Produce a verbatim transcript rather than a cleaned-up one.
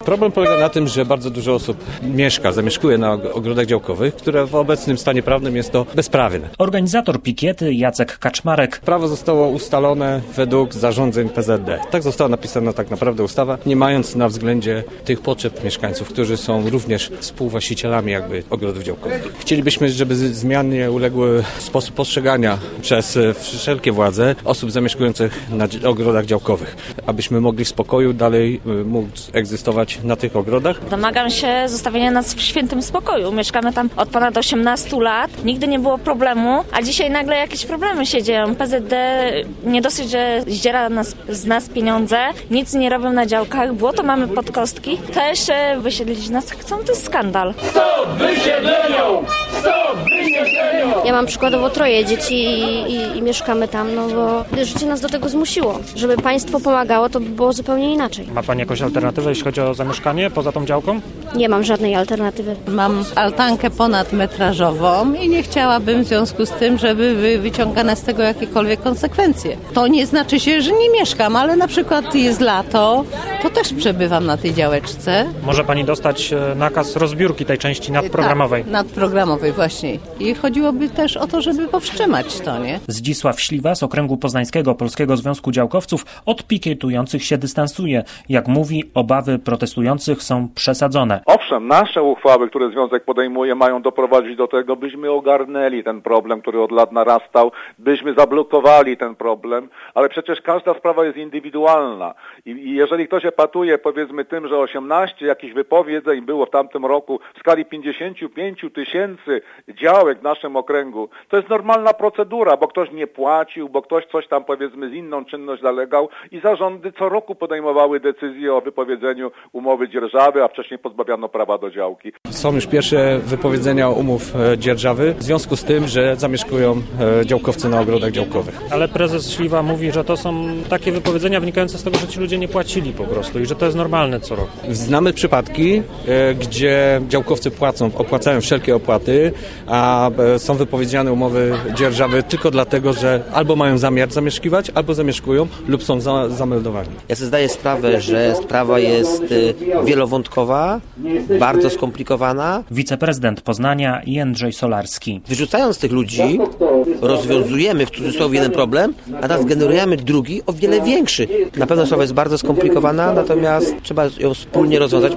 Problem polega na tym, że bardzo dużo osób mieszka, zamieszkuje na ogrodach działkowych, które w obecnym stanie prawnym jest to bezprawne. Organizator pikiety Jacek Kaczmarek. Prawo zostało ustalone według zarządzeń P Z D. Tak została napisana tak naprawdę ustawa, nie mając na względzie tych potrzeb mieszkańców, którzy są również współwłaścicielami jakby ogrodów działkowych. Chcielibyśmy, żeby zmianie uległy sposób postrzegania przez wszelkie władze osób zamieszkujących na ogrodach działkowych, abyśmy mogli w spokoju dalej móc egzystować na tych ogrodach. Domagam się zostawienia nas w świętym spokoju. Mieszkamy tam od ponad osiemnastu lat. Nigdy nie było problemu, a dzisiaj nagle jakieś problemy się dzieją. P Z D nie dosyć, że zdziera nas, z nas pieniądze, nic nie robią na działkach, błoto mamy pod kostki, to jeszcze wysiedlić nas chcą, to jest skandal. Stop wysiedleniom! Stop wysiedleniom! Ja mam przykładowo troje dzieci i, i, i mieszkamy tam, no bo życie nas do tego zmusiło. Żeby państwo pomagało, to by było zupełnie inaczej. Ma pani jakąś alternatywę, jeśli chodzi o zamieszkanie poza tą działką? Nie mam żadnej alternatywy. Mam altankę ponadmetrażową i nie chciałabym w związku z tym, żeby były wyciągane z tego jakiekolwiek konsekwencje. To nie znaczy się, że nie mieszkam, ale na przykład jest lato, to też przebywam na tej działeczce. Może pani dostać nakaz rozbiórki tej części nadprogramowej. Tak, nadprogramowej właśnie. I chodziłoby też o to, żeby powstrzymać to, nie? Zdzisław Śliwa z Okręgu Poznańskiego Polskiego Związku Działkowców od pikietujących się dystansuje. Jak mówi, obawy protestujących są przesadzone. Owszem, nasze uchwały, które Związek podejmuje, mają doprowadzić do tego, byśmy ogarnęli ten problem, który od lat narastał, byśmy zablokowali ten problem, ale przecież każda sprawa jest indywidualna. I, i jeżeli ktoś epatuje, powiedzmy tym, że osiemnaście jakichś wypowiedzeń było w tamtym roku w skali pięćdziesiąt pięć tysięcy działek w naszym okręgu, to jest normalna procedura, bo ktoś nie płacił, bo ktoś coś tam powiedzmy z inną czynność zalegał i zarządy co roku podejmowały decyzję o wypowiedzeniu umowy dzierżawy, a wcześniej pozbawiano prawa do działki. Są już pierwsze wypowiedzenia umów dzierżawy w związku z tym, że zamieszkują działkowcy na ogrodach działkowych. Ale prezes Śliwa mówi, że to są takie wypowiedzenia wynikające z tego, że ci ludzie nie płacili po prostu i że to jest normalne co roku. Znamy przypadki, gdzie działkowcy płacą, opłacają wszelkie opłaty, a są wypowiedziane umowy dzierżawy tylko dlatego, że albo mają zamiar zamieszkiwać, albo zamieszkują lub są za, zameldowani. Ja sobie zdaję sprawę, że sprawa jest wielowątkowa, bardzo skomplikowana. Wiceprezydent Poznania Jędrzej Solarski. Wyrzucając tych ludzi, rozwiązujemy w cudzysłowie jeden problem, a teraz generujemy drugi, o wiele większy. Na pewno sprawa jest bardzo skomplikowana, natomiast trzeba ją wspólnie rozwiązać.